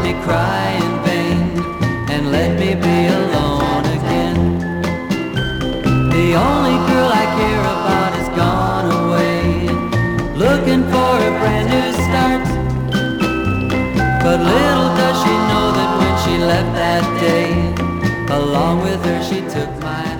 me cry in vain and let me be alone again. The only girl I care about has gone away, looking for a brand new start. But little does she know that when she left that day, along with her she took my